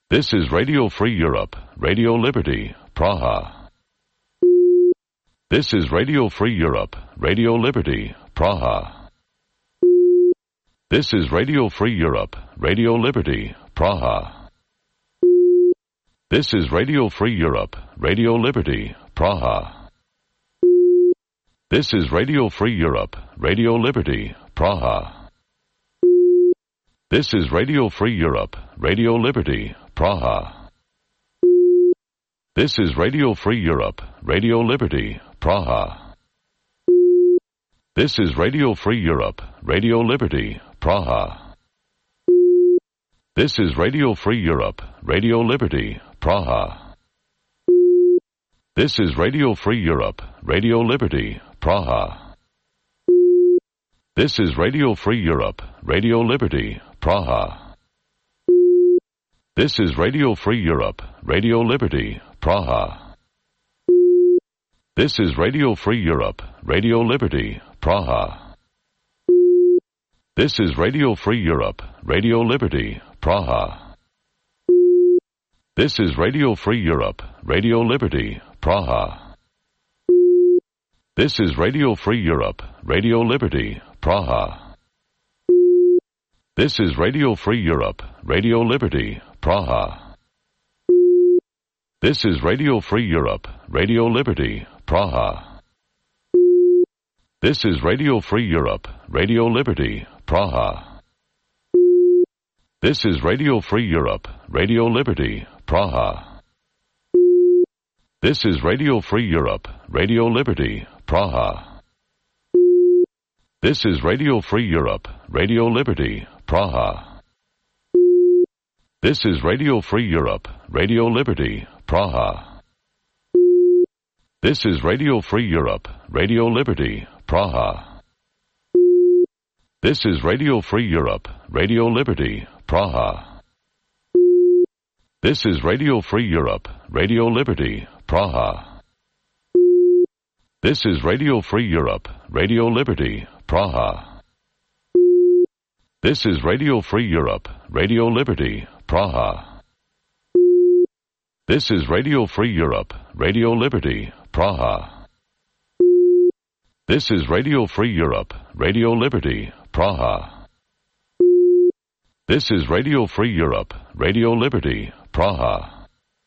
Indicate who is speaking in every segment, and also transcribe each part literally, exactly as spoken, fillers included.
Speaker 1: This is Radio Free Europe, Radio Liberty, Praha. This is Radio Free Europe, Radio Liberty, Praha. This is Radio Free Europe, Radio Liberty, Praha. This is Radio Free Europe, Radio Liberty, Praha. This is Radio Free Europe, Radio Liberty, Praha. This is Radio Free Europe, Radio Liberty, Praha. This is Radio Free Europe, Radio Liberty, Praha. This is Radio Free Europe, Radio Liberty, Praha. This is Radio Free Europe, Radio Liberty, Praha. This is Radio Free Europe, Radio Liberty, Praha. This is Radio Free Europe, Radio Liberty, Praha. This is Radio Free Europe, Radio Liberty, Praha. This is Radio Free Europe, Radio Liberty, Praha. This is Radio Free Europe, Radio Liberty, Praha. This is Radio Free Europe, Radio Liberty, Praha. This is Radio Free Europe, Radio Liberty, Praha. This is Radio Free Europe, Radio Liberty, Praha. This is Radio Free Europe, Radio Liberty, Praha. This is Radio Free Europe, Radio Liberty, Praha. This is Radio Free Europe, Radio Liberty, Praha. This is Radio Free Europe, Radio Liberty, Praha. This is Radio Free Europe, Radio Liberty, Praha. This is Radio Free Europe, Radio Liberty, Praha. This is Radio Free Europe, Radio Liberty, Praha. This is Radio Free Europe, Radio Liberty, Praha. This is Radio Free Europe, Radio Liberty, Praha. This is Radio Free Europe, Radio Liberty, Praha. This is Radio Free Europe, Radio Liberty, Praha. This is Radio Free Europe, Radio Liberty, Praha. This is Radio Free Europe, Radio Liberty, Praha. This is Radio Free Europe, Radio Liberty, Praha.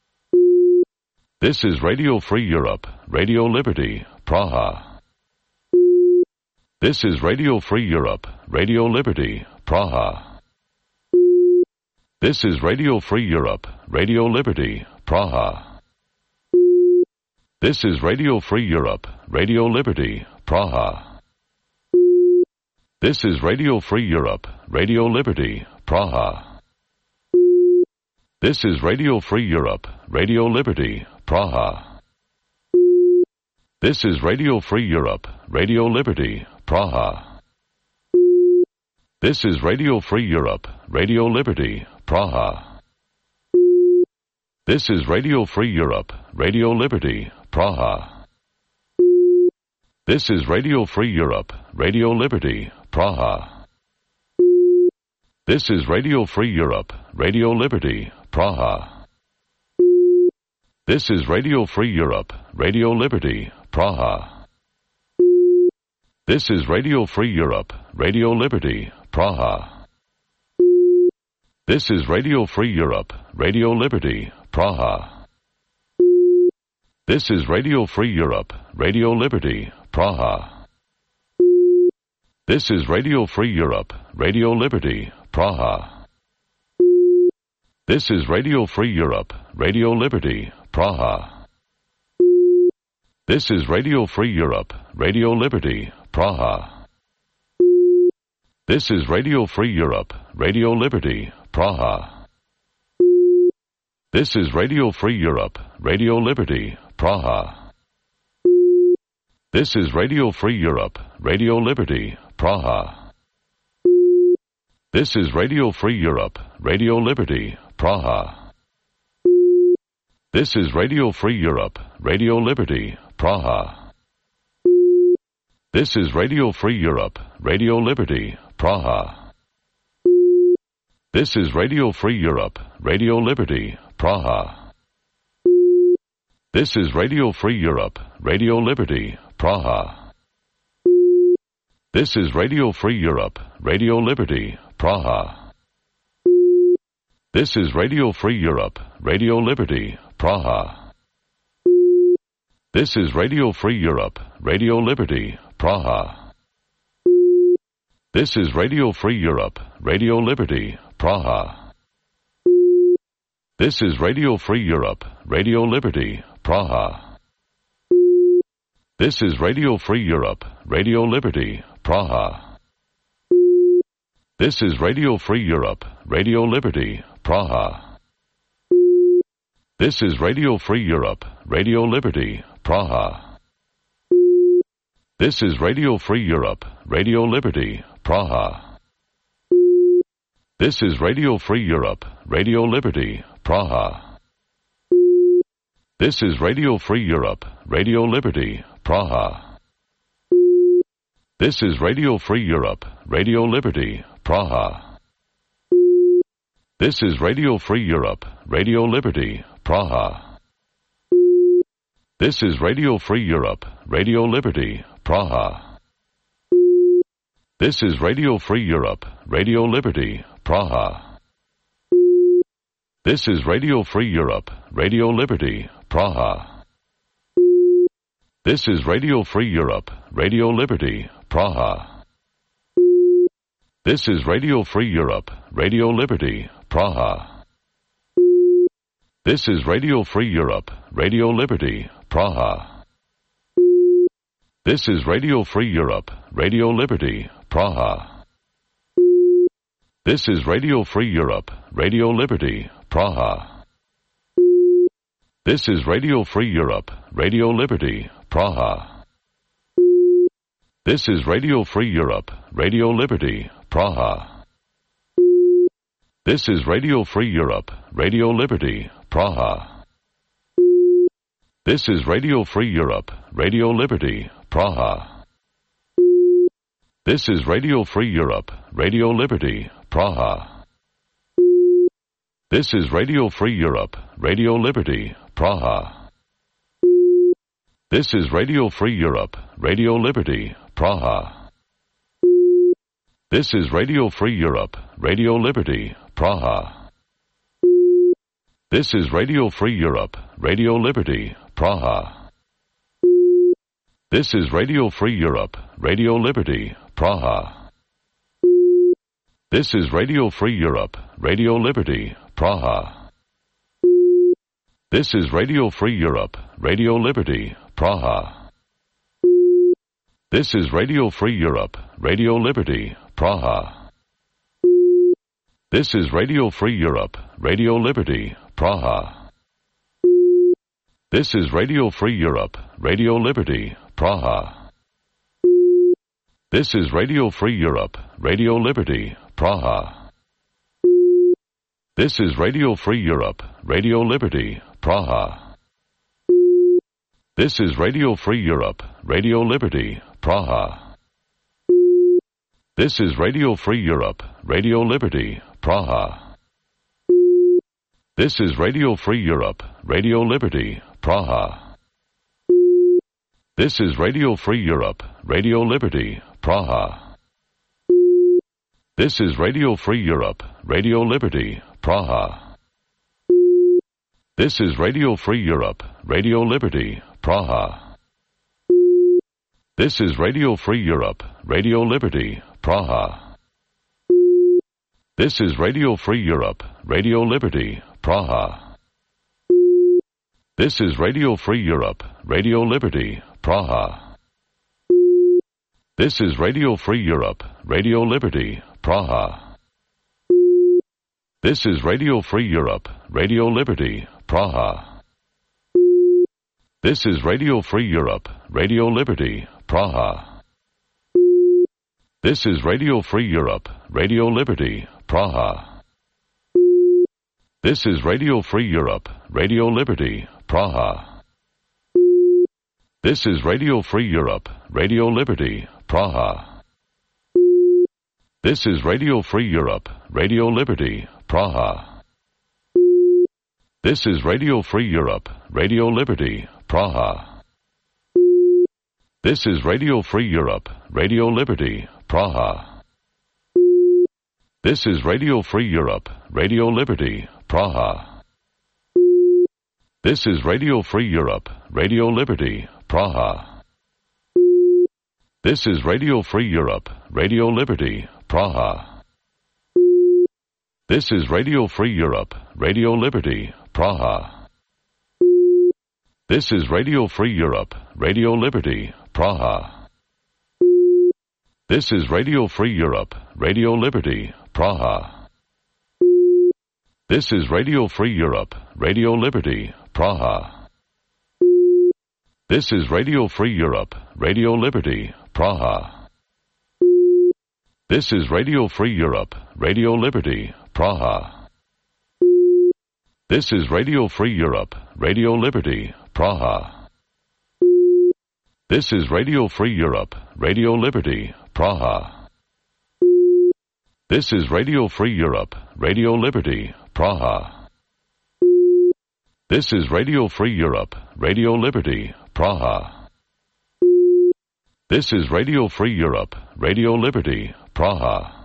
Speaker 1: This is Radio Free Europe, Radio Liberty, Praha. This is Radio Free Europe, Radio Liberty, Praha. This is Radio Free Europe, Radio Liberty, Praha. This is Radio Free Europe, Radio Liberty, Praha. This is Radio Free Europe, Radio Liberty, Praha. This is Radio Free Europe, Radio Liberty, Praha. This is Radio Free Europe, Radio Liberty, Praha. This is Radio Free Europe, Radio Liberty, Praha. This is Radio Free Europe, Radio Liberty, Praha. This is Radio Free Europe, Radio Liberty, Praha. This is Radio Free Europe, Radio Liberty, Praha. This is Radio Free Europe, Radio Liberty, Praha. This is Radio Free Europe, Radio Liberty, Praha. This is Radio Free Europe, Radio Liberty, Praha. This is Radio Free Europe, Radio Liberty, Praha. This is Radio Free Europe, Radio Liberty, Praha. This is Radio Free Europe, Radio Liberty, Praha. This is Radio Free Europe, Radio Liberty, Praha. This is Radio Free Europe, Radio Liberty, Praha. This is Radio Free Europe, Radio Liberty, Praha. This is Radio Free Europe, Radio Liberty, Praha. This is Radio Free Europe, Radio Liberty, Praha. This is Radio Free Europe, Radio Liberty, Praha. This is Radio Free Europe, Radio Liberty, Praha. This is Radio Free Europe, Radio Liberty, Praha. This is Radio Free Europe, Radio Liberty, Praha. This is Radio Free Europe, Radio Liberty, Praha. This is Radio Free Europe, Radio Liberty, Praha. This is Radio Free Europe, Radio Liberty, Praha. This is Radio Free Europe, Radio Liberty, Praha. This is Radio Free Europe, Radio Liberty, Praha. This is Radio Free Europe, Radio Liberty, Praha. This is Radio Free Europe, Radio Liberty, Praha. This is Radio Free Europe, Radio Liberty, Praha. This is Radio Free Europe, Radio Liberty, Praha. This is Radio Free Europe, Radio Liberty, Praha. This is Radio Free Europe, Radio Liberty, Praha. This is Radio Free Europe, Radio Liberty, Praha. This is Radio Free Europe, Radio Liberty, Praha. This is Radio Free Europe, Radio Liberty, Praha. This is Radio Free Europe, Radio Liberty, Praha. This is Radio Free Europe, Radio Liberty, Praha. This is Radio Free Europe, Radio Liberty, Praha. This is Radio Free Europe, Radio Liberty, Praha. This is Radio Free Europe, Radio Liberty, Praha. This is Radio Free Europe, Radio Liberty, Praha. This is Radio Free Europe, Radio Liberty, Praha. This is Radio Free Europe, Radio Liberty, Praha. This is Radio Free Europe, Radio Liberty, Praha. This is Radio Free Europe, Radio Liberty, Praha. This is Radio Free Europe, Radio Liberty, Praha. This is Radio Free Europe, Radio Liberty, Praha. This is Radio Free Europe, Radio Liberty, Praha. This is Radio Free Europe, Radio Liberty, Praha. This is Radio Free Europe, Radio Liberty, Praha. This is Radio Free Europe, Radio Liberty, Praha. This is Radio Free Europe, Radio Liberty, Praha. This is Radio Free Europe, Radio Liberty, Praha. This is Radio Free Europe, Radio Liberty, Praha. This is Radio Free Europe, Radio Liberty, Praha. This is Radio Free Europe, Radio Liberty, Praha. This is Radio Free Europe, Radio Liberty, Praha. This is Radio Free Europe, Radio Liberty, Praha. This is Radio Free Europe, Radio Liberty, Praha. This is Radio Free Europe, Radio Liberty, Praha. This is Radio Free Europe, Radio Liberty, Praha. This is Radio Free Europe, Radio Liberty, Praha. This is Radio Free Europe, Radio Liberty, Praha. This is Radio Free Europe, Radio Liberty, Praha. This is Radio Free Europe, Radio Liberty, Praha. This is Radio Free Europe, Radio Liberty, Praha. This is Radio Free Europe, Radio Liberty, Praha. This is Radio Free Europe, Radio Liberty, Praha. This is Radio Free Europe, Radio Liberty, Praha. This is Radio Free Europe, Radio Liberty, Praha. This is Radio Free Europe, Radio Liberty, Praha. This is Radio Free Europe, Radio Liberty, Praha. This is Radio Free Europe, Radio Liberty, Praha. This is Radio Free Europe, Radio Liberty, Praha. This is Radio Free Europe, Radio Liberty, Praha. This is Radio Free Europe, Radio Liberty, Praha. This is Radio Free Europe, Radio Liberty, Praha. This is Radio Free Europe, Radio Liberty, Praha. This is Radio Free Europe, Radio Liberty, Praha. This is Radio Free Europe, Radio Liberty, Praha. This is Radio Free Europe, Radio Liberty, Praha. This is Radio Free Europe, Radio Liberty, Praha. This is Radio Free Europe, Radio Liberty, Praha. This is Radio Free Europe, Radio Liberty, Praha. This is Radio Free Europe, Radio Liberty, Praha. This is Radio Free Europe, Radio Liberty, Praha. This is Radio Free Europe, Radio Liberty, Praha. This is Radio Free Europe, Radio Liberty, Praha. This is Radio Free Europe, Radio Liberty, Praha. This is Radio Free Europe, Radio Liberty, Praha. This is Radio Free Europe, Radio Liberty, Praha.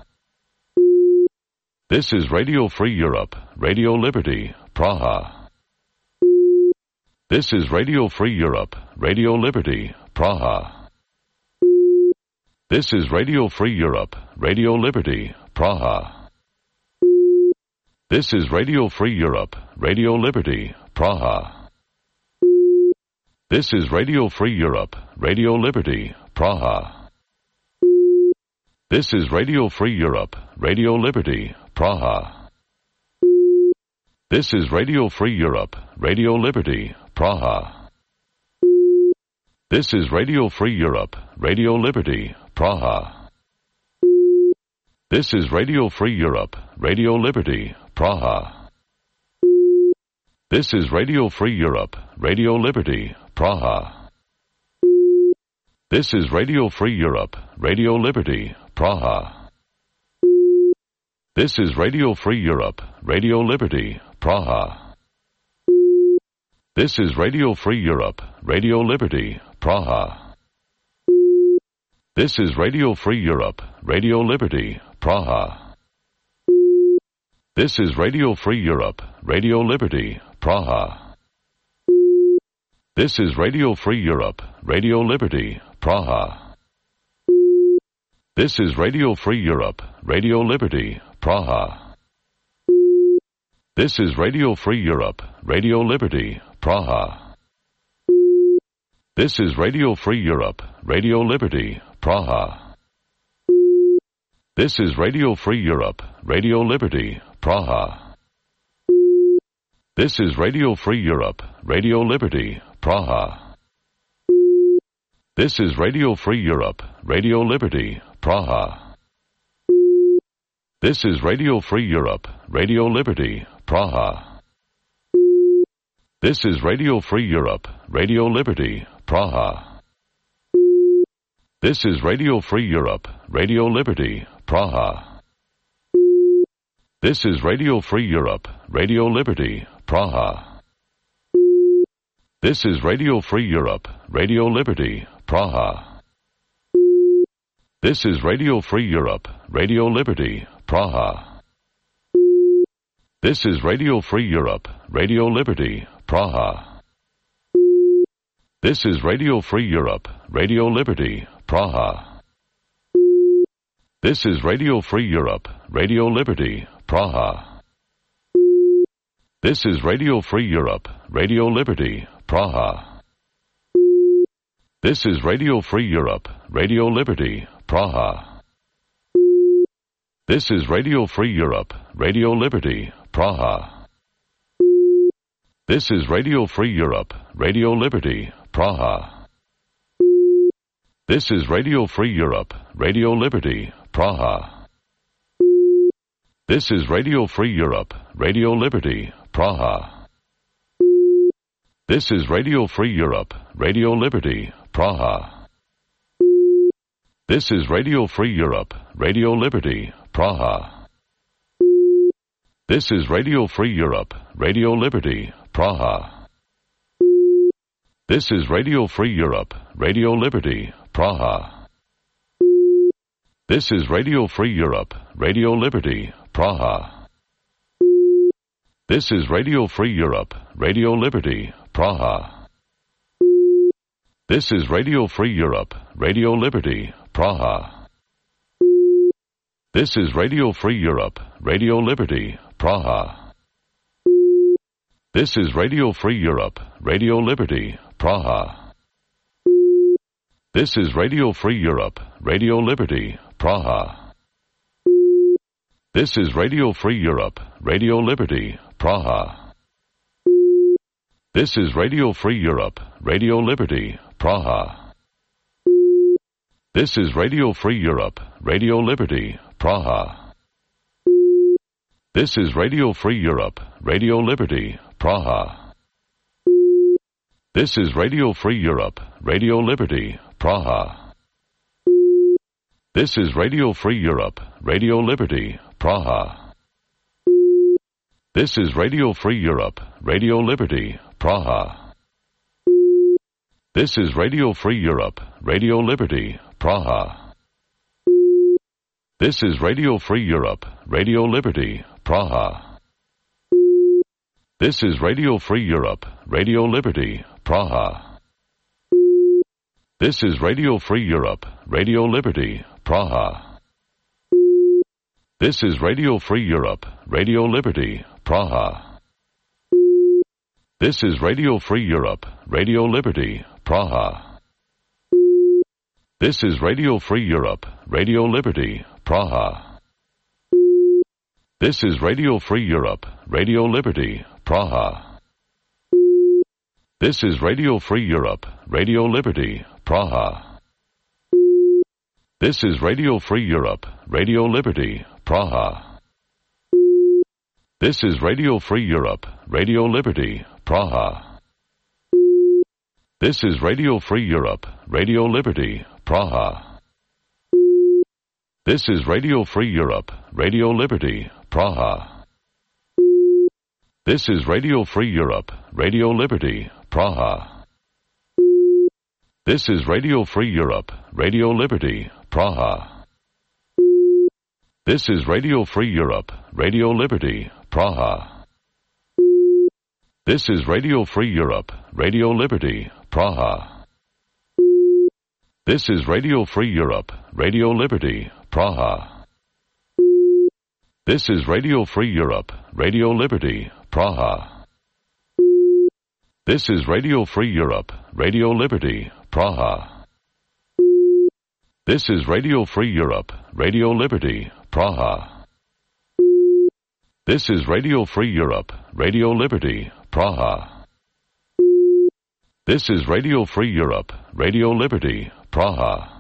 Speaker 1: This is Radio Free Europe, Radio Liberty, Praha. This is Radio Free Europe, Radio Liberty, Praha. This is Radio Free Europe, Radio Liberty, Praha. This is Radio Free Europe, Radio Liberty, Praha. This is Radio Free Europe, Radio Liberty, Praha. This is Radio Free Europe, Radio Liberty, Praha. This is Radio Free Europe, Radio Liberty, Praha. This is Radio Free Europe, Radio Liberty, Praha. This is Radio Free Europe, Radio Liberty, Praha. This is Radio Free Europe, Radio Liberty, Praha. This is Radio Free Europe, Radio Liberty, Praha. This is Radio Free Europe, Radio Liberty, Praha. This is Radio Free Europe, Radio Liberty, Praha. This is Radio Free Europe, Radio Liberty, Praha. This is Radio Free Europe, Radio Liberty, Praha. This is Radio Free Europe, Radio Liberty, Praha. This is Radio Free Europe, Radio Liberty, Praha. This is Radio Free Europe, Radio Liberty, Praha. This is Radio Free Europe, Radio Liberty, Praha. This is Radio Free Europe, Radio Liberty, Praha. This is Radio Free Europe, Radio Liberty, Praha. This is Radio Free Europe, Radio Liberty, Praha. This is Radio Free Europe, Radio Liberty, Praha. This is Radio Free Europe, Radio Liberty, Praha. This is Radio Free Europe, Radio Liberty, Praha. This is Radio Free Europe, Radio Liberty, Praha. This is Radio Free Europe, Radio Liberty, Praha. This is Radio Free Europe, Radio Liberty, Praha. This is Radio Free Europe, Radio Liberty, Praha. This is Radio Free Europe, Radio Liberty, Praha. This is Radio Free Europe, Radio Liberty, Praha. This is Radio Free Europe, Radio Liberty, Praha. This is Radio Free Europe, Radio Liberty, Praha. This is Radio Free Europe, Radio Liberty, Praha. This is Radio Free Europe, Radio Liberty, Praha. This is Radio Free Europe, Radio Liberty, Praha. This is Radio Free Europe, Radio Liberty, Praha. This is Radio Free Europe, Radio Liberty, Praha. This is Radio Free Europe, Radio Liberty, Praha. This is Radio Free Europe, Radio Liberty, Praha. This is Radio Free Europe, Radio Liberty, Praha. This is Radio Free Europe, Radio Liberty, Praha. This is Radio Free Europe, Radio Liberty, Praha. This is Radio Free Europe, Radio Liberty, Praha. This is Radio Free Europe, Radio Liberty, Praha. This is Radio Free Europe, Radio Liberty, Praha. This is Radio Free Europe, Radio Liberty, Praha. This is Radio Free Europe, Radio Liberty, Praha. This is Radio Free Europe, Radio Liberty, Praha. This is Radio Free Europe, Radio Liberty, Praha. This is Radio Free Europe, Radio Liberty, Praha. This is Radio Free Europe, Radio Liberty, Praha. This is Radio Free Europe, Radio Liberty, Praha. This is Radio Free Europe, Radio Liberty, Praha. This is Radio Free Europe, Radio Liberty, Praha. This is Radio Free Europe, Radio Liberty, Praha. This is Radio Free Europe, Radio Liberty, Praha. This is Radio Free Europe, Radio Liberty, Praha. This is Radio Free Europe, Radio Liberty, Praha. This is Radio Free Europe, Radio Liberty, Praha. This is Radio Free Europe, Radio Liberty, Praha. This is Radio Free Europe, Radio Liberty, Praha. This is Radio Free Europe, Radio Liberty, Praha. This is Radio Free Europe, Radio Liberty, Praha. This is Radio Free Europe, Radio Liberty, Praha. This is Radio Free Europe, Radio Liberty, Praha. This is Radio Free Europe, Radio Liberty, Praha. This is Radio Free Europe, Radio Liberty, Praha. This is Radio Free Europe, Radio Liberty, Praha. This is Radio Free Europe, Radio Liberty, Praha. This is Radio Free Europe, Radio Liberty, Praha. This is Radio Free Europe, Radio Liberty, Praha. This is Radio Free Europe, Radio Liberty, Praha. This is Radio Free Europe, Radio Liberty, Praha. This is Radio Free Europe, Radio Liberty, Praha. This is Radio Free Europe, Radio Liberty, Praha. This is Radio Free Europe, Radio Liberty, Praha.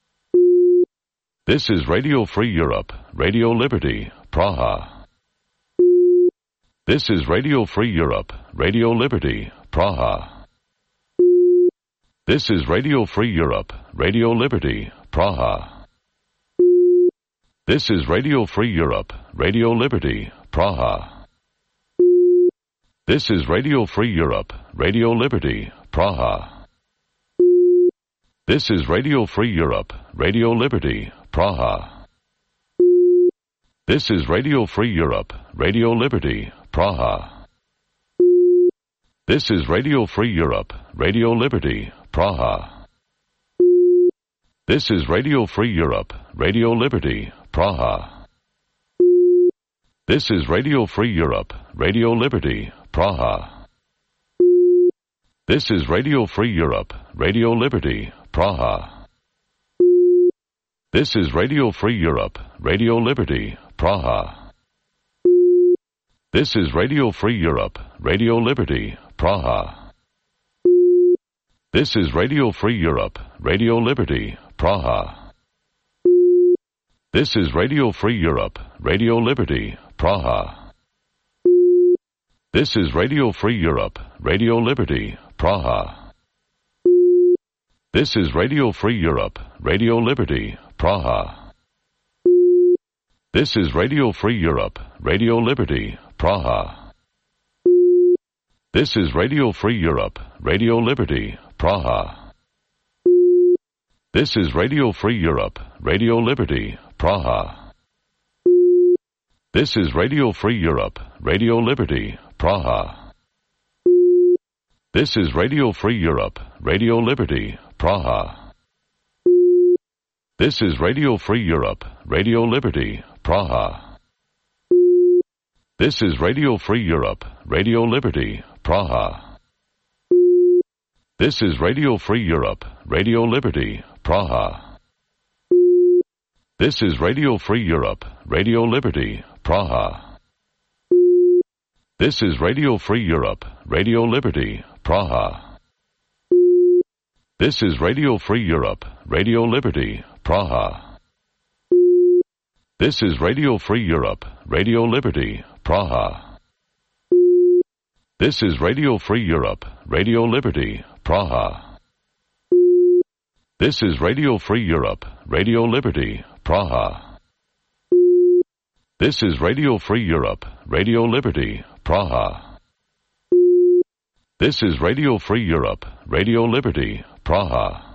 Speaker 1: This is Radio Free Europe, Radio Liberty, Praha. This is Radio Free Europe, Radio Liberty, Praha. This is Radio Free Europe, Radio Liberty, Praha. This is Radio Free Europe, Radio Liberty, Praha. This is Radio Free Europe, Radio Liberty, Praha. This is Radio Free Europe, Radio Liberty, Praha. This is Radio Free Europe, Radio Liberty, Praha. This is Radio Free Europe, Radio Liberty, Praha. This is Radio Free Europe, Radio Liberty, Praha. This is Radio Free Europe, Radio Liberty, Praha. This is Radio Free Europe, Radio Liberty, Praha. This is Radio Free Europe, Radio Liberty, Praha. This is Radio Free Europe, Radio Liberty, Praha. This is Radio Free Europe, Radio Liberty, Praha. This is Radio Free Europe, Radio Liberty, Praha. This is Radio Free Europe, Radio Liberty, Praha. This is Radio Free Europe, Radio Liberty, Praha. This is Radio Free Europe, Radio Liberty, Praha. This is Radio Free Europe, Radio Liberty, Praha. This is Radio Free Europe, Radio Liberty, Praha. This is Radio Free Europe, Radio Liberty, Praha. This is Radio Free Europe, Radio Liberty, Praha. This is Radio Free Europe, Radio Liberty, Praha. This is Radio Free Europe, Radio Liberty, Praha. This is Radio Free Europe, Radio Liberty, Praha. This is Radio Free Europe, Radio Liberty, Praha. This is Radio Free Europe, Radio Liberty, Praha. This is Radio Free Europe, Radio Liberty, Praha. This is Radio Free Europe, Radio Liberty, Praha. This is Radio Free Europe, Radio Liberty, Praha. This is Radio Free Europe, Radio Liberty, Praha. This is Radio Free Europe, Radio Liberty, Praha. This is Radio Free Europe, Radio Liberty, Praha.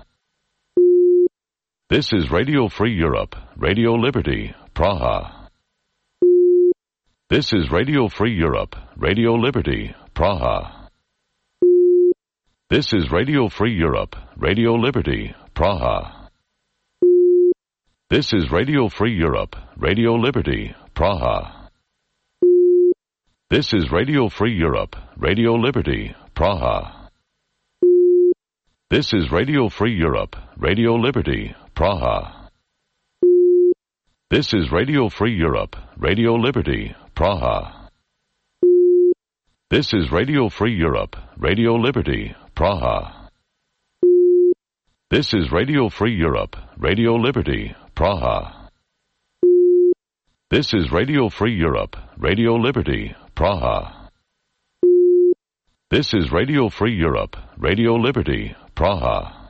Speaker 1: This is Radio Free Europe, Radio Liberty, Praha. This is Radio Free Europe, Radio Liberty, Praha. This is Radio Free Europe, Radio Liberty, Praha. This is Radio Free Europe, Radio Liberty, Praha. This is Radio Free Europe, Radio Liberty, Praha. This is Radio Free Europe, Radio Liberty, Praha. This is Radio Free Europe, Radio Liberty, Praha. This is Radio Free Europe, Radio Liberty, Praha. This is Radio Free Europe, Radio Liberty, Praha. This is Radio Free Europe, Radio Liberty, Praha. This is Radio Free Europe, Radio Liberty, Praha.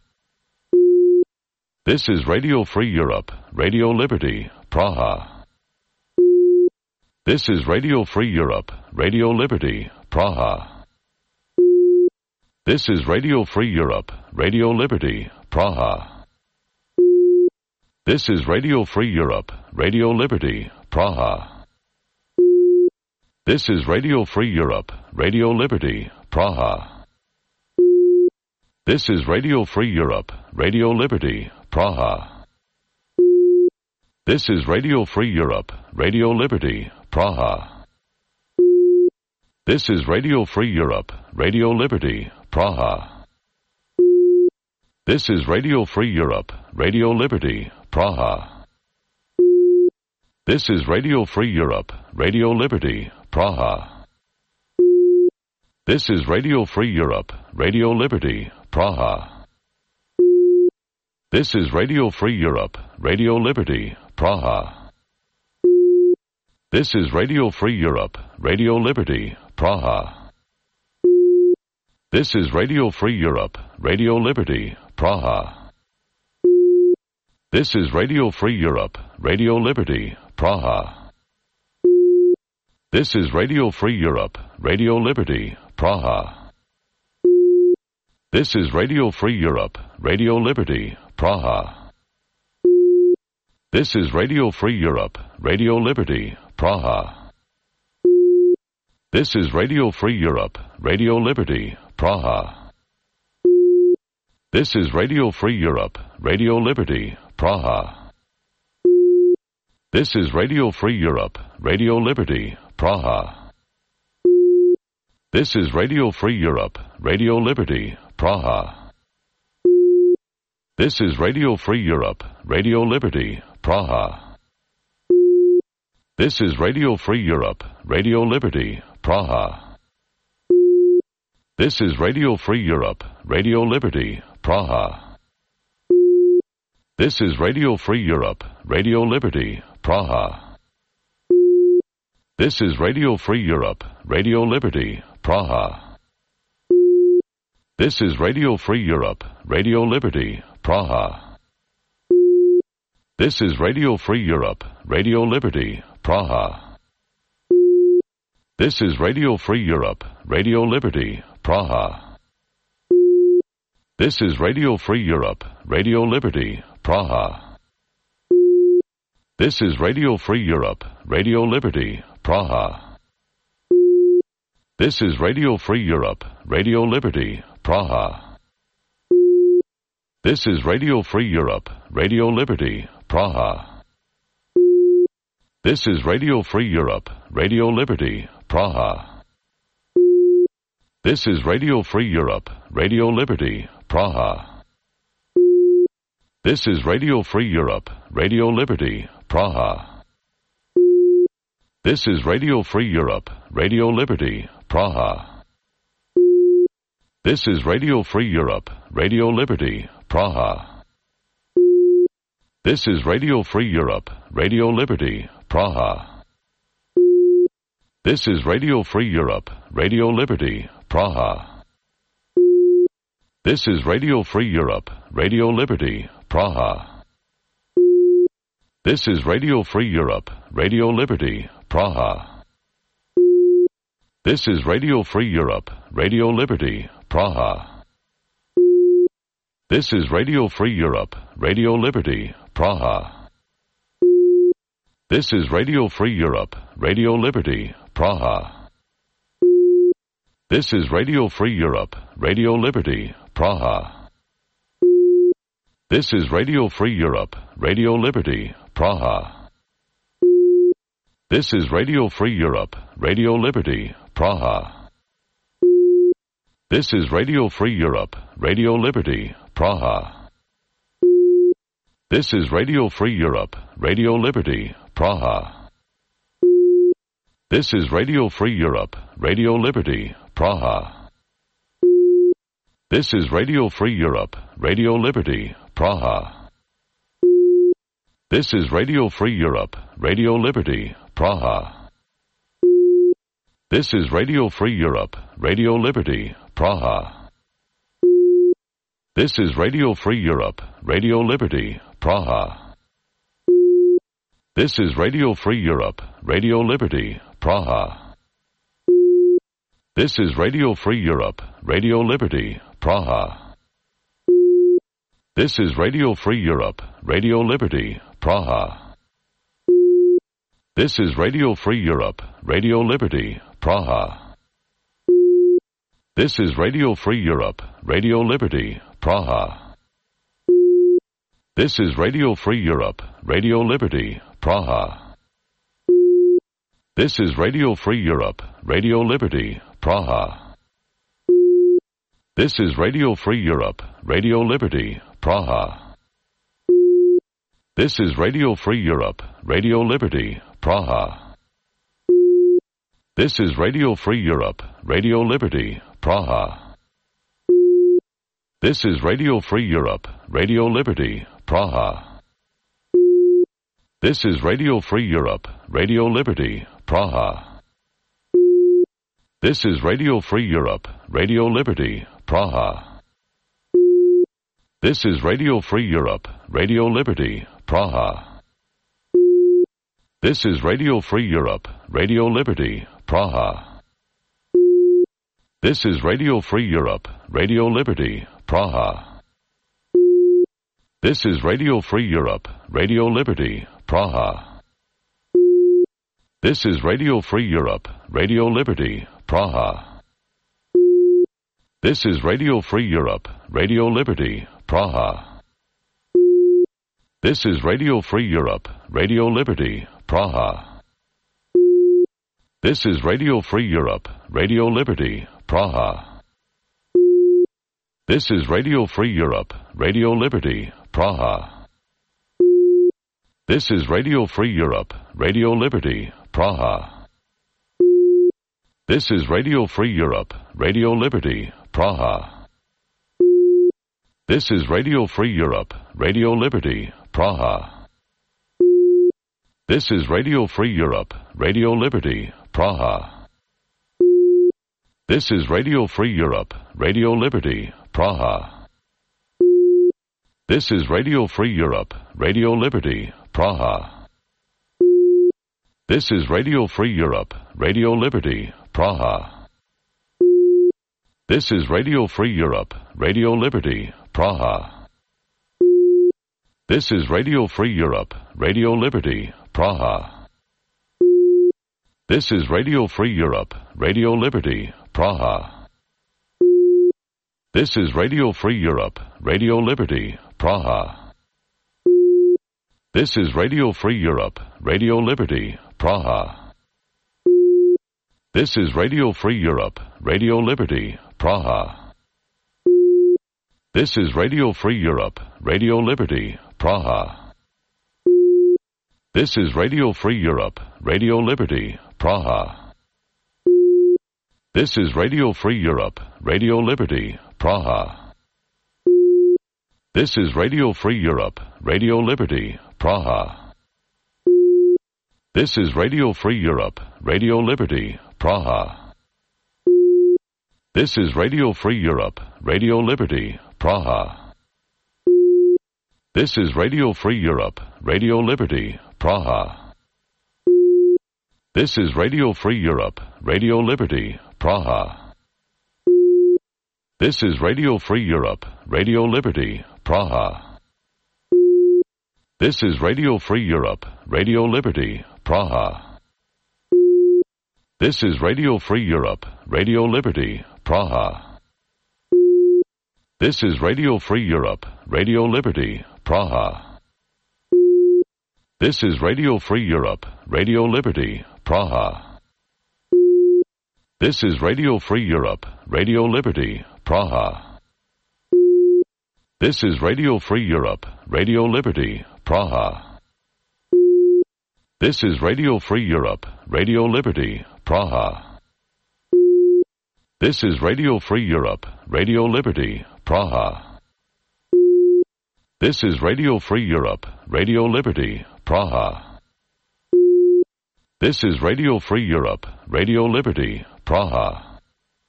Speaker 1: This is Radio Free Europe, Radio Liberty, Praha. This is Radio Free Europe, Radio Liberty, Praha. This is Radio Free Europe, Radio Liberty, Praha. This is Radio Free Europe, Radio Liberty, Praha. This is Radio Free Europe, Radio Liberty, Praha. This is Radio Free Europe, Radio Liberty, Praha. This is Radio Free Europe, Radio Liberty, Praha. This is Radio Free Europe, Radio Liberty, Praha. This is Radio Free Europe, Radio Liberty, Praha. This is Radio Free Europe, Radio Liberty, Praha. This is Radio Free Europe, Radio Liberty, Praha. This is Radio Free Europe, Radio Liberty, Praha. This is Radio Free Europe, Radio Liberty, Praha. This is Radio Free Europe, Radio Liberty, Praha. This is Radio Free Europe, Radio Liberty, Praha. This is Radio Free Europe, Radio Liberty, Praha. This is Radio Free Europe, Radio Liberty, Praha. This is Radio Free Europe, Radio Liberty, Praha. This is Radio Free Europe, Radio Liberty, Praha. This is Radio Free Europe, Radio Liberty, Praha. This is Radio Free Europe, Radio Liberty, Praha. This is Radio Free Europe, Radio Liberty, Praha. This is Radio Free Europe, Radio Liberty, Praha. This is Radio Free Europe, Radio Liberty, Praha. This is Radio Free Europe, Radio Liberty, Praha. This is Radio Free Europe, Radio Liberty, Praha. This is Radio Free Europe, Radio Liberty, Praha. This is Radio Free Europe, Radio Liberty, Praha. This is Radio Free Europe, Radio Liberty, Praha. This is Radio Free Europe, Radio Liberty, Praha. This is Radio Free Europe, Radio Liberty, Praha. This is Radio Free Europe, Radio Liberty, Praha. This is Radio Free Europe, Radio Liberty, Praha. This is Radio Free Europe, Radio Liberty, Praha. This is Radio Free Europe, Radio Liberty, Praha. This is Radio Free Europe, Radio Liberty, Praha. This is Radio Free Europe, Radio Liberty, Praha. This is Radio Free Europe, Radio Liberty, Praha. This is Radio Free Europe, Radio Liberty, Praha. This is Radio Free Europe, Radio Liberty, Praha. This is Radio Free Europe, Radio Liberty, Praha. This is Radio Free Europe, Radio Liberty, Praha. This is Radio Free Europe, Radio Liberty, Praha. This is Radio Free Europe, Radio Liberty, Praha. This is Radio Free Europe, Radio Liberty, Praha. This is Radio Free Europe, Radio Liberty, Praha. This is Radio Free Europe, Radio Liberty, Praha. This is Radio Free Europe, Radio Liberty, Praha. This is Radio Free Europe, Radio Liberty, Praha. This is Radio Free Europe, Radio Liberty, Praha. This is Radio Free Europe, Radio Liberty, Praha. This is Radio Free Europe, Radio Liberty, Praha. This is Radio Free Europe, Radio Liberty, Praha. This is Radio Free Europe, Radio Liberty, Praha. This is Radio Free Europe, Radio Liberty, Praha. This is Radio Free Europe, Radio Liberty, Praha. This is Radio Free Europe, Radio Liberty, Praha. This is Radio Free Europe, Radio Liberty, Praha. This is Radio Free Europe, Radio Liberty, Praha. This is Radio Free Europe, Radio Liberty, Praha. This is Radio Free Europe, Radio Liberty, Praha. This is Radio Free Europe, Radio Liberty, Praha. This is Radio Free Europe, Radio Liberty, Praha. This is Radio Free Europe, Radio Liberty, Praha. This is Radio Free Europe, Radio Liberty, Praha. This is Radio Free Europe, Radio Liberty, Praha. This is Radio Free Europe, Radio Liberty, Praha. This is Radio Free Europe, Radio Liberty, Praha. This is Radio Free Europe, Radio Liberty, Praha. This is Radio Free Europe, Radio Liberty, Praha. This is Radio Free Europe, Radio Liberty, Praha. This is Radio Free Europe, Radio Liberty, Praha. This is Radio Free Europe, Radio Liberty, Praha. This is Radio Free Europe, Radio Liberty, Praha. This is Radio Free Europe, Radio Liberty, Praha. This is Radio Free Europe, Radio Liberty, Praha. This is Radio Free Europe, Radio Liberty, Praha. This is Radio Free Europe, Radio Liberty, Praha. This is Radio Free Europe, Radio Liberty, Praha. This is Radio Free Europe, Radio Liberty, Praha. This is Radio Free Europe, Radio Liberty, Praha. This is Radio Free Europe, Radio Liberty, Praha. This is Radio Free Europe, Radio Liberty, Praha. This is Radio Free Europe, Radio Liberty, Praha. This is Radio Free Europe, Radio Liberty, Praha. This is Radio Free Europe, Radio Liberty, Praha. This is Radio Free Europe, Radio Liberty, Praha. This is Radio Free Europe, Radio Liberty, Praha. This is Radio Free Europe, Radio Liberty, Praha. This is Radio Free Europe, Radio Liberty, Praha. This is Radio Free Europe, Radio Liberty, Praha. This is Radio Free Europe, Radio Liberty, Praha. This is Radio Free Europe, Radio Liberty, Praha. This is Radio Free Europe, Radio Liberty, Praha. This is Radio Free Europe, Radio Liberty, Praha. This is Radio Free Europe, Radio Liberty, Praha. This is Radio Free Europe, Radio Liberty, Praha. This is Radio Free Europe, Radio Liberty, Praha. This is Radio Free Europe, Radio Liberty, Praha. This is Radio Free Europe, Radio Liberty, Praha. This is Radio Free Europe, Radio Liberty, Praha. This is Radio Free Europe, Radio Liberty, Praha. This is Radio Free Europe, Radio Liberty, Praha. This is Radio Free Europe, Radio Liberty, Praha. This is Radio Free Europe, Radio Liberty, Praha. This is Radio Free Europe, Radio Liberty, Praha. This is Radio Free Europe, Radio Liberty, Praha. This is Radio Free Europe, Radio Liberty, Praha. This is Radio Free Europe, Radio Liberty, Praha. This is Radio Free Europe, Radio Liberty, Praha.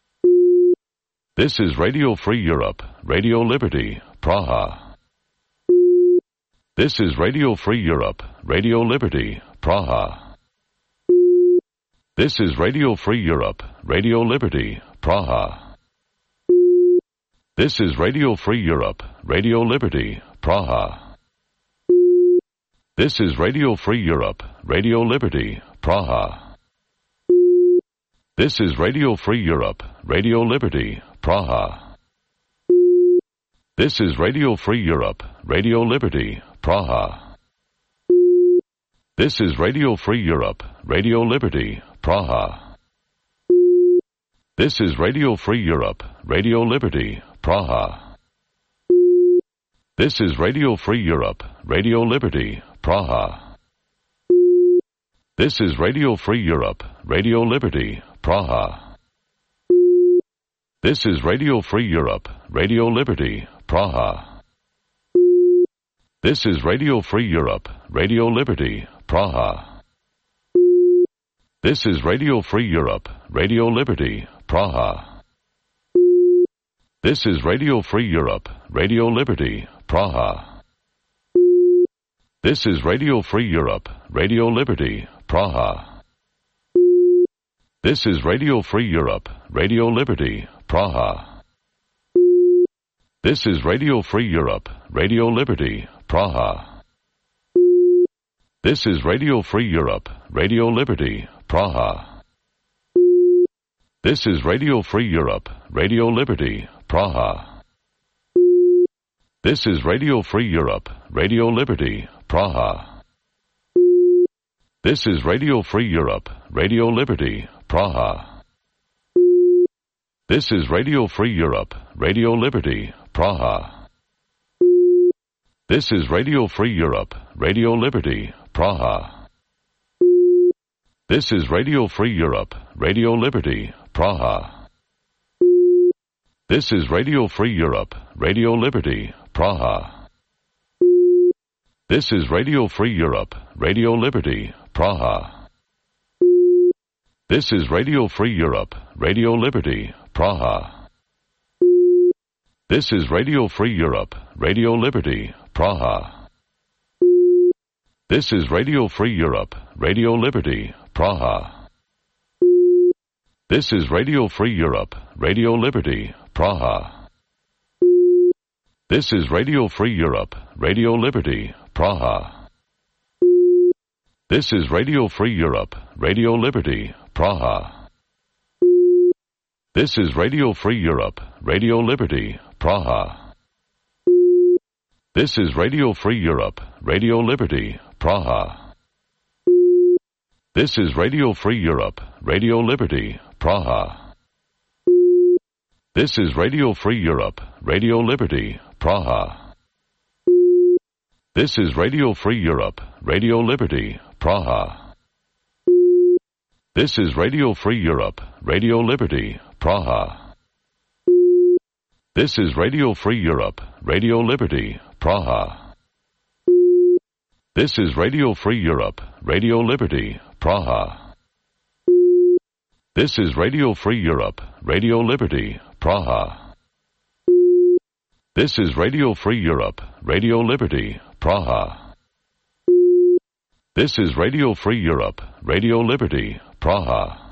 Speaker 1: This is Radio Free Europe, Radio Liberty, Praha. This is Radio Free Europe, Radio Liberty, Praha. This is Radio Free Europe, Radio Liberty, Praha. This is Radio Free Europe, Radio Liberty, Praha. This is Radio Free Europe, Radio Liberty, Praha. This is Radio Free Europe, Radio Liberty, Praha. This is Radio Free Europe, Radio Liberty, Praha. This is Radio Free Europe, Radio Liberty, Praha. This is Radio Free Europe, Radio Liberty, Praha. This is Radio Free Europe, Radio Liberty, Praha. This is Radio Free Europe, Radio Liberty, Praha. This is Radio Free Europe, Radio Liberty, Praha. This is Radio Free Europe, Radio Liberty, Praha. This is Radio Free Europe, Radio Liberty, Praha. This is Radio Free Europe, Radio Liberty, Praha. This is Radio Free Europe, Radio Liberty, Praha. This is Radio Free Europe, Radio Liberty, Praha. This is Radio Free Europe, Radio Liberty, Praha. This is Radio Free Europe, Radio Liberty, Praha. This is Radio Free Europe, Radio Liberty, Praha. This is Radio Free Europe, Radio Liberty, Praha. This is Radio Free Europe, Radio Liberty, Praha. This is Radio Free Europe, Radio Liberty, Praha. This is Radio Free Europe, Radio Liberty, Praha. This is Radio Free Europe, Radio Liberty, Praha. This is Radio Free Europe, Radio Liberty, Praha. This is Radio Free Europe, Radio Liberty, Praha. This is Radio Free Europe, Radio Liberty, Praha. This is Radio Free Europe, Radio Liberty, Praha. This is Radio Free Europe, Radio Liberty, Praha. This is Radio Free Europe, Radio Liberty, Praha. This is Radio Free Europe, Radio Liberty, Praha. This is Radio Free Europe, Radio Liberty, Praha. This is Radio Free Europe, Radio Liberty, Praha. This is Radio Free Europe, Radio Liberty, Praha. This is Radio Free Europe, Radio Liberty, Praha. This is Radio Free Europe, Radio Liberty, Praha. This is Radio Free Europe, Radio Liberty, Praha. This is Radio Free Europe, Radio Liberty, Praha. This is Radio Free Europe, Radio Liberty, Praha. This is Radio Free Europe, Radio Liberty, Praha. This is Radio Free Europe, Radio Liberty, Praha. This is Radio Free Europe, Radio Liberty, Praha. This is Radio Free Europe, Radio Liberty, Praha.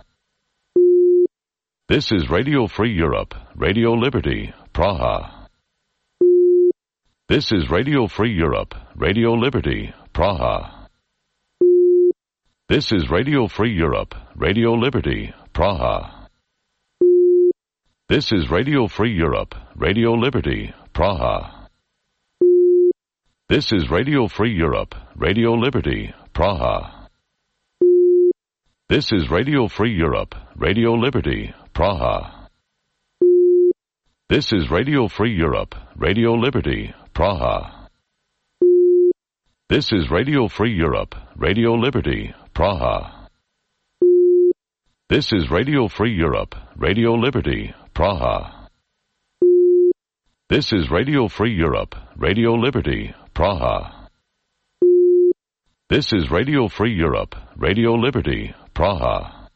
Speaker 1: This is Radio Free Europe, Radio Liberty, Praha. This is Radio Free Europe, Radio Liberty, Praha. This is Radio Free Europe, Radio Liberty, Praha. This is Radio Free Europe, Radio Liberty, Praha. This is Radio Free Europe, Radio Liberty, Praha. This is Radio Free Europe, Radio Liberty, Praha. This is Radio Free Europe, Radio Liberty, Praha. This is Radio Free Europe, Radio Liberty, Praha. This is Radio Free Europe, Radio Liberty, Praha. This is Radio Free Europe, Radio Liberty, Praha. This is Radio Free Europe, Radio Liberty, Praha.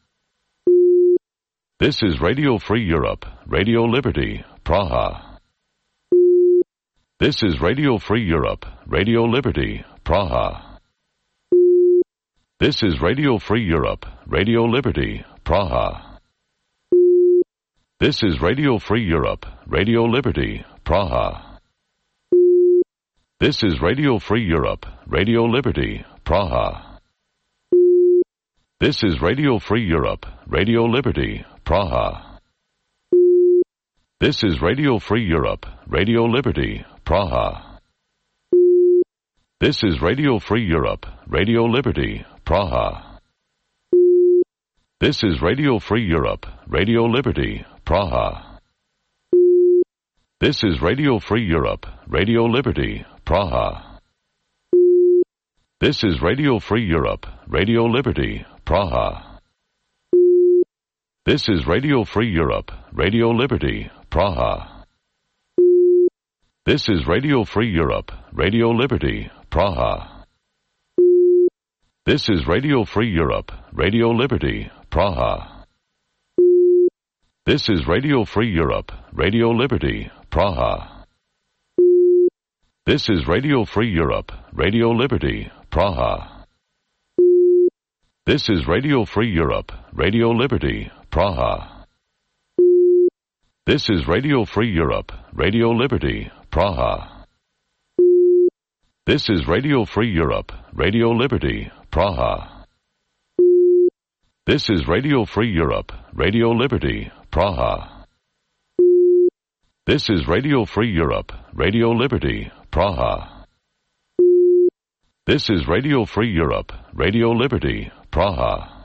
Speaker 1: This is Radio Free Europe, Radio Liberty, Praha. This is Radio Free Europe, Radio Liberty, Praha. This is Radio Free Europe, Radio Liberty, Praha. This is Radio Free Europe, Radio Liberty, Praha. This is Radio Free Europe, Radio Liberty, Praha. This is Radio Free Europe, Radio Liberty, Praha. This is Radio Free Europe, Radio Liberty, Praha. This is Radio Free Europe, Radio Liberty, Praha. This is Radio Free Europe, Radio Liberty, Praha. This is Radio Free Europe, Radio Liberty, Praha. This is Radio Free Europe, Radio Liberty, Praha. This is Radio Free Europe, Radio Liberty, Praha. This is Radio Free Europe, Radio Liberty, Praha. This is Radio Free Europe, Radio Liberty, Praha. This is Radio Free Europe, Radio Liberty, Praha. This is Radio Free Europe, Radio Liberty, Praha. This is Radio Free Europe, Radio Liberty, Praha. This is Radio Free Europe, Radio Liberty, Praha. This is Radio Free Europe, Radio Liberty, Praha. This is Radio Free Europe, Radio Liberty, Praha. This is Radio Free Europe, Radio Liberty, Praha. This is Radio Free Europe, Radio Liberty, Praha.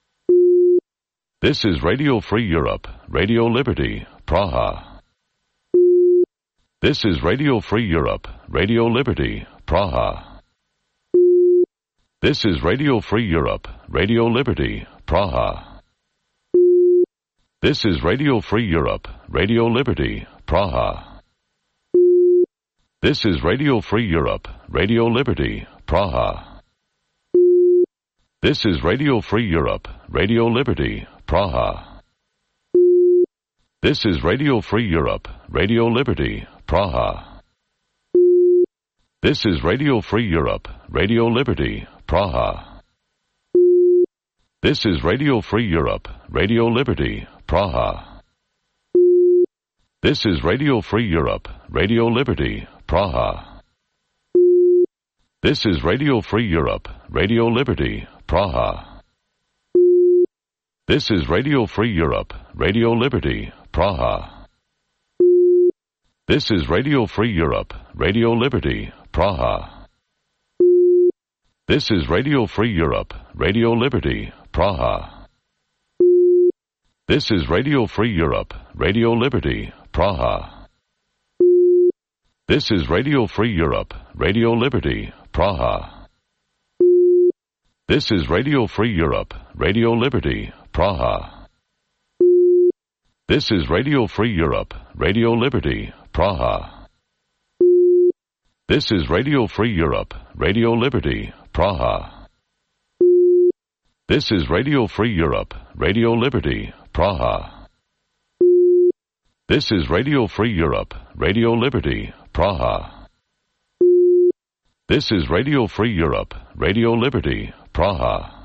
Speaker 1: This is Radio Free Europe, Radio Liberty, Praha. This is Radio Free Europe, Radio Liberty, Praha. This is Radio Free Europe, Radio Liberty, Praha. This is Radio Free Europe, Radio Liberty, Praha. This is Radio Free Europe, Radio Liberty, Praha. This is Radio Free Europe, Radio Liberty, Praha. This is Radio Free Europe, Radio Liberty, Praha. This is Radio Free Europe, Radio Liberty, Praha. This is Radio Free Europe, Radio Liberty, Praha. This is Radio Free Europe, Radio Liberty, Praha. This is Radio Free Europe, Radio Liberty, Praha. This is Radio Free Europe, Radio Liberty, Praha. This is Radio Free Europe, Radio Liberty, Praha. This is Radio Free Europe, Radio Liberty, Praha. This is Radio Free Europe, Radio Liberty, Praha. This is Radio Free Europe, Radio Liberty, Praha. This is Radio Free Europe, Radio Liberty, Praha. This is Radio Free Europe, Radio Liberty, Praha. This is Radio Free Europe, Radio Liberty, Praha. This is Radio Free Europe, Radio Liberty, Praha. This is Radio Free Europe, Radio Liberty, Praha. This is Radio Free Europe, Radio Liberty, Praha.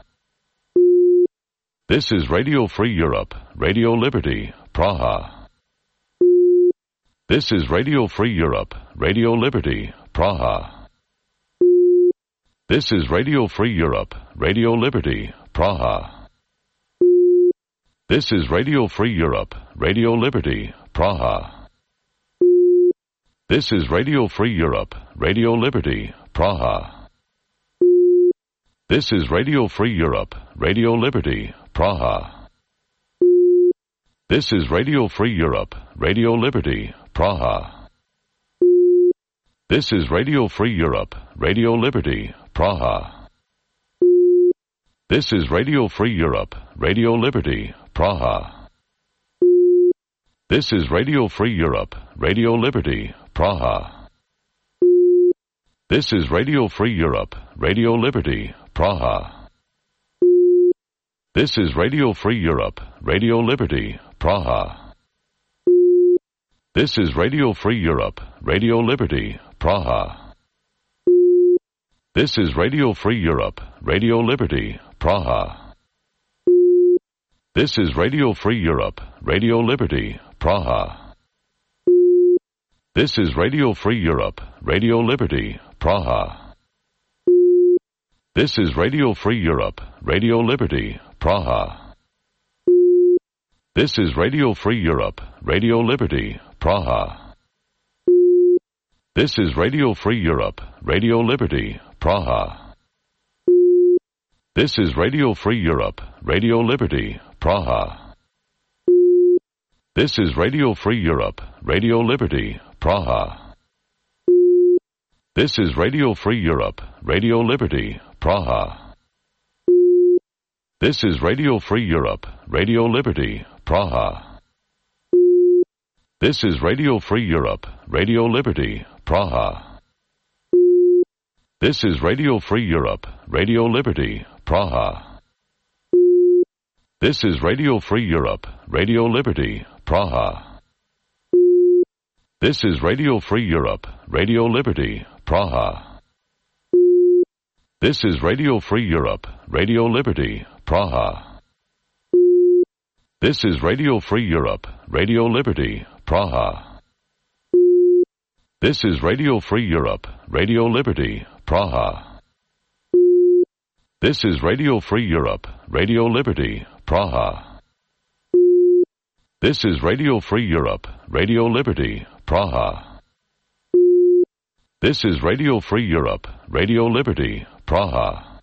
Speaker 1: This is Radio Free Europe, Radio Liberty, Praha. This is Radio Free Europe, Radio Liberty, Praha. This is Radio Free Europe, Radio Liberty, Praha. This is Radio Free Europe, Radio Liberty, Praha. This is Radio Free Europe, Radio Liberty, Praha. This is Radio Free Europe, Radio Liberty, Praha. This is Radio Free Europe, Radio Liberty, Praha. This is Radio Free Europe, Radio Liberty, Praha. This is Radio Free Europe, Radio Liberty, Praha. This is Radio Free Europe, Radio Liberty, Praha. This is Radio Free Europe, Radio Liberty, Praha. This is Radio Free Europe, Radio Liberty, Praha. This is Radio Free Europe, Radio Liberty, Praha. This is Radio Free Europe, Radio Liberty, Praha. This is Radio Free Europe, Radio Liberty, Praha. This is Radio Free Europe, Radio Liberty, Praha. This is Radio Free Europe, Radio Liberty, Praha. This is Radio Free Europe, Radio Liberty, Praha. This is Radio Free Europe, Radio Liberty, Praha. This is Radio Free Europe, Radio Liberty, Praha. This is Radio Free Europe, Radio Liberty, Praha. This is Radio Free Europe, Radio Liberty, Praha. This is Radio Free Europe, Radio Liberty, Praha. This is Radio Free Europe, Radio Liberty, Praha. This is Radio Free Europe, Radio Liberty, Praha. This is Radio Free Europe, Radio Liberty, Praha. This is Radio Free Europe, Radio Liberty, Praha. This is Radio Free Europe, Radio Liberty, Praha. This is Radio Free Europe, Radio Liberty, Praha. This is Radio Free Europe, Radio Liberty, Praha. This is Radio Free Europe, Radio Liberty, Praha. This is Radio Free Europe, Radio Liberty, Praha. This is Radio Free Europe, Radio Liberty, Praha.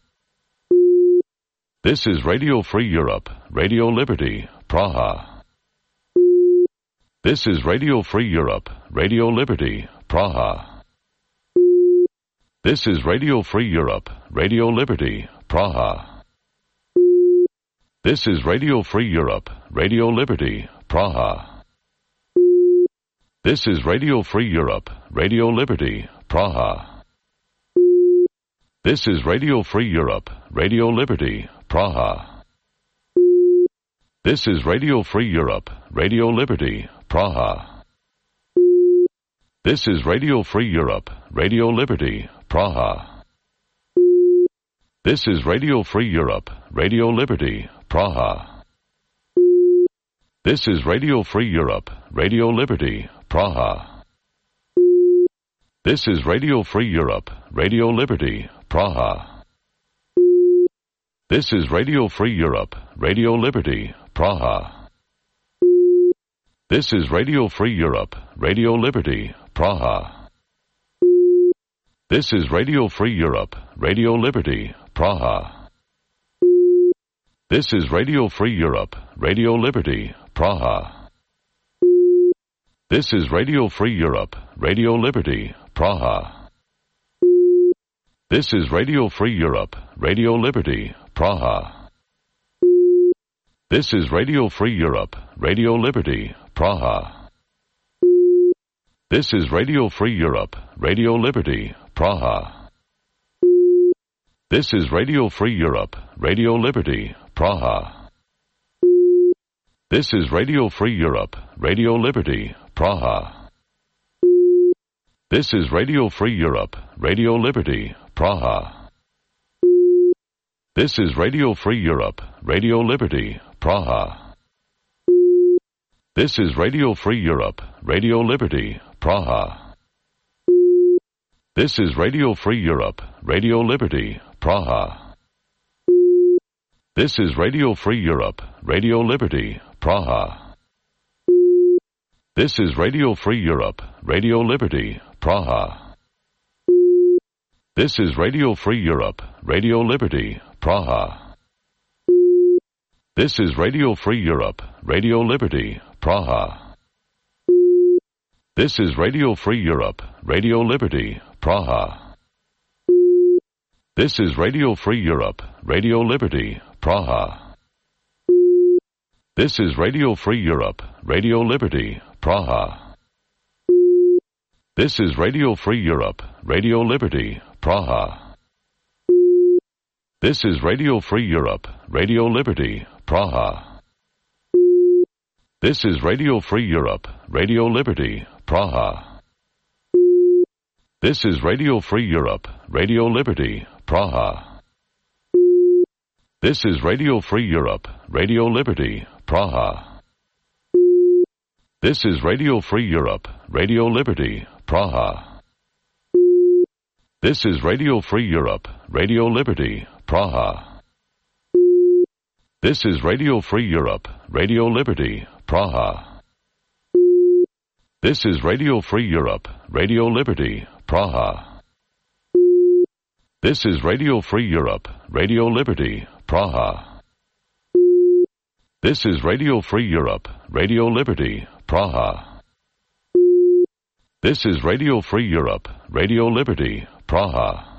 Speaker 1: This is Radio Free Europe, Radio Liberty, Praha. This is Radio Free Europe, Radio Liberty, Praha. This is Radio Free Europe, Radio Liberty, Praha. This is Radio Free Europe, Radio Liberty, Praha. This is Radio Free Europe, Radio Liberty, Praha. This is Radio Free Europe, Radio Liberty, Praha. This is Radio Free Europe, Radio Liberty, Praha. This is Radio Free Europe, Radio Liberty, Praha. This is Radio Free Europe, Radio Liberty, Praha. This is Radio Free Europe, Radio Liberty, Praha. This is Radio Free Europe, Radio Liberty, Praha. This is Radio Free Europe, Radio Liberty, Praha. This is Radio Free Europe, Radio Liberty, Praha. This is Radio Free Europe, Radio Liberty, Praha. This is Radio Free Europe, Radio Liberty, Praha. This is Radio Free Europe, Radio Liberty, Praha. This is Radio Free Europe, Radio Liberty, Praha. This is Radio Free Europe, Radio Liberty, Praha. This is Radio Free Europe, Radio Liberty, Praha. This is Radio Free Europe, Radio Liberty, Praha. This is Radio Free Europe, Radio Liberty, Praha. This is Radio Free Europe, Radio Liberty, Praha. This is Radio Free Europe, Radio Liberty, Praha. This is Radio Free Europe, Radio Liberty, Praha. This is Radio Free Europe, Radio Liberty, Praha. This is Radio Free Europe, Radio Liberty, Praha. This is Radio Free Europe, Radio Liberty, Praha. This is Radio Free Europe, Radio Liberty, Praha. This is Radio Free Europe, Radio Liberty, Praha. This is Radio Free Europe, Radio Liberty, Praha. This is Radio Free Europe, Radio Liberty, Praha. This is Radio Free Europe, Radio Liberty, Praha. This is Radio Free Europe, Radio Liberty, Praha. This is Radio Free Europe, Radio Liberty, Praha. This is Radio Free Europe, Radio Liberty, Praha. This is Radio Free Europe, Radio Liberty, Praha. This is Radio Free Europe, Radio Liberty, Praha. This is Radio Free Europe, Radio Liberty, Praha. This is Radio Free Europe, Radio Liberty, Praha. This is Radio Free Europe, Radio Liberty, Praha. This is Radio Free Europe, Radio Liberty, Praha. This is Radio Free Europe, Radio Liberty, Praha. This is Radio Free Europe, Radio Liberty, Praha. This is Radio Free Europe, Radio Liberty, Praha.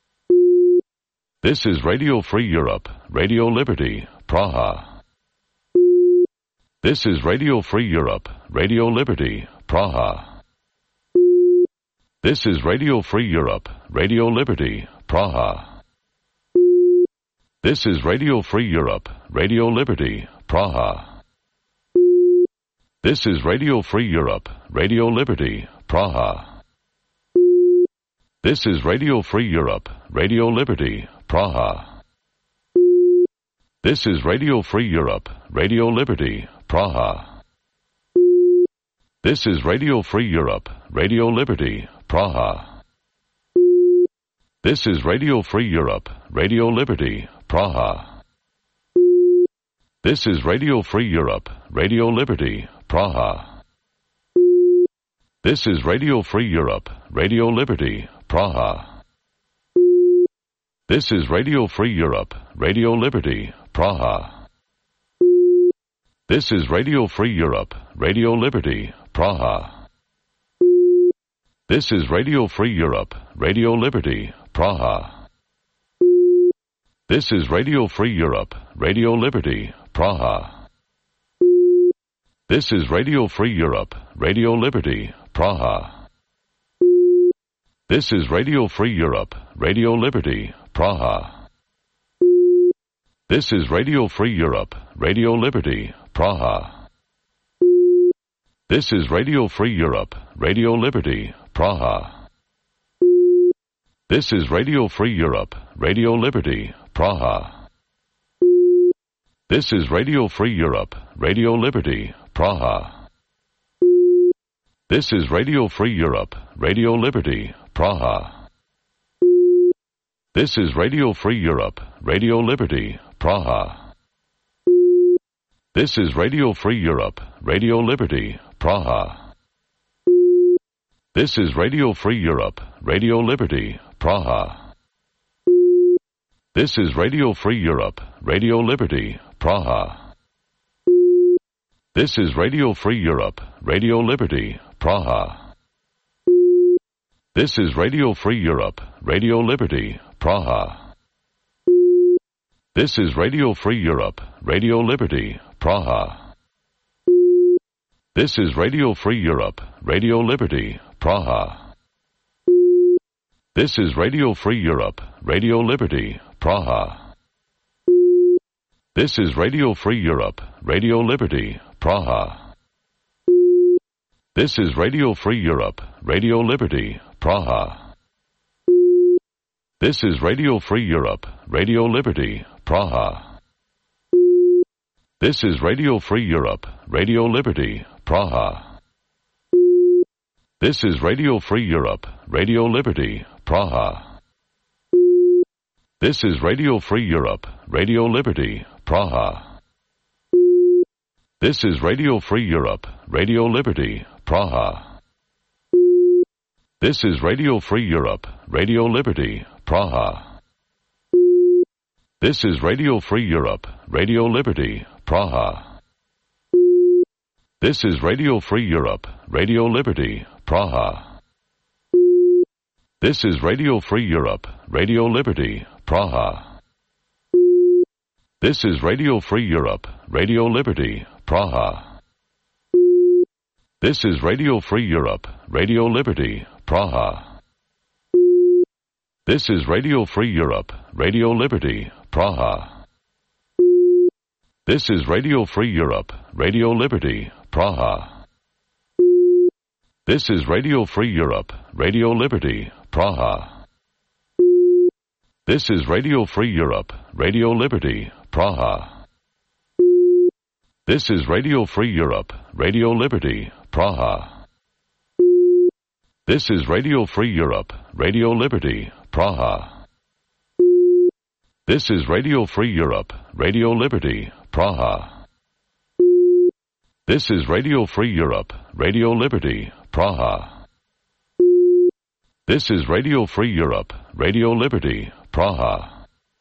Speaker 1: This is Radio Free Europe, Radio Liberty, Praha. This is Radio Free Europe, Radio Liberty, Praha. This is Radio Free Europe, Radio Liberty, Praha. This is Radio Free Europe, Radio Liberty, Praha. This is Radio Free Europe, Radio Liberty, Praha. This is Radio Free Europe, Radio Liberty, Praha. This is Radio Free Europe, Radio Liberty, Praha. This is Radio Free Europe, Radio Liberty, Praha. This is Radio Free Europe, Radio Liberty, Praha. This is Radio Free Europe, Radio Liberty, Praha. This is Radio Free Europe, Radio Liberty, Praha. This is Radio Free Europe, Radio Liberty, Praha. This is Radio Free Europe, Radio Liberty, Praha. This is Radio Free Europe, Radio Liberty, Praha. This is Radio Free Europe, Radio Liberty, Praha. This is Radio Free Europe, Radio Liberty, Praha. This is Radio Free Europe, Radio Liberty, Praha. This is Radio Free Europe, Radio Liberty, Praha. This is Radio Free Europe, Radio Liberty, Praha. This is Radio Free Europe, Radio Liberty, Praha. This is Radio Free Europe, Radio Liberty, Praha. This is Radio Free Europe, Radio Liberty, Praha. This is Radio Free Europe, Radio Liberty, Praha. This is Radio Free Europe, Radio Liberty, Praha. This is Radio Free Europe, Radio Liberty, Praha. This is Radio Free Europe, Radio Liberty, Praha. This is Radio Free Europe, Radio Liberty, Praha. This is Radio Free Europe, Radio Liberty, Praha. This is Radio Free Europe, Radio Liberty, Praha. This is Radio Free Europe, Radio Liberty, Praha. This is Radio Free Europe, Radio Liberty, Praha. This is Radio Free Europe, Radio Liberty, Praha. This is Radio Free Europe, Radio Liberty, Praha. This is Radio Free Europe, Radio Liberty, Praha. This is Radio Free Europe, Radio Liberty, Praha. This is Radio Free Europe, Radio Liberty, Praha. This is Radio Free Europe, Radio Liberty, Praha. This is Radio Free Europe, Radio Liberty, Praha. This is Radio Free Europe, Radio Liberty, Praha. This is Radio Free Europe, Radio Liberty, Praha. This is Radio Free Europe, Radio Liberty, Praha. This is Radio Free Europe, Radio Liberty, Praha. This is Radio Free Europe, Radio Liberty, Praha. This is Radio Free Europe, Radio Liberty, Praha. This is Radio Free Europe, Radio Liberty, Praha. This is Radio Free Europe, Radio Liberty, Praha. This is Radio Free Europe, Radio Liberty, Praha. This is Radio Free Europe, Radio Liberty, Praha. This is Radio Free Europe, Radio Liberty, Praha. This is Radio Free Europe, Radio Liberty, Praha. This is Radio Free Europe, Radio Liberty, Praha. This is Radio Free Europe, Radio Liberty, Praha. This is Radio Free Europe, Radio Liberty, Praha.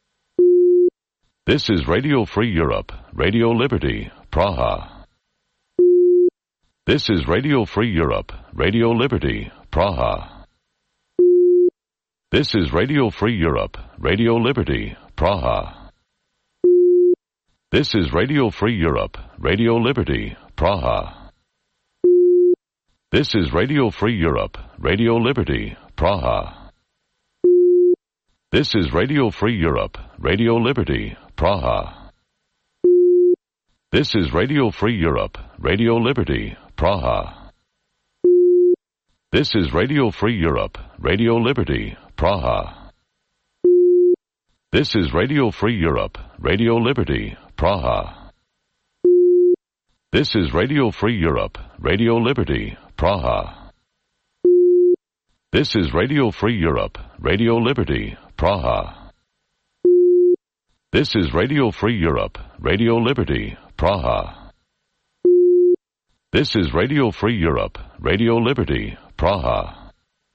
Speaker 1: This is Radio Free Europe, Radio Liberty, Praha. This is Radio Free Europe, Radio Liberty, Praha. This is Radio Free Europe, Radio Liberty, Praha. This is Radio Free Europe, Radio Liberty, Praha. This is Radio Free Europe, Radio Liberty, Praha. This is Radio Free Europe, Radio Liberty, Praha. This is Radio Free Europe, Radio Liberty, Praha. This is Radio Free Europe, Radio Liberty, Praha. This is Radio Free Europe, Radio Liberty, Praha. This is Radio Free Europe, Radio Liberty, Praha. This is Radio Free Europe, Radio Liberty, Praha. This is Radio Free Europe, Radio Liberty, Praha. This is Radio Free Europe, Radio Liberty, Praha.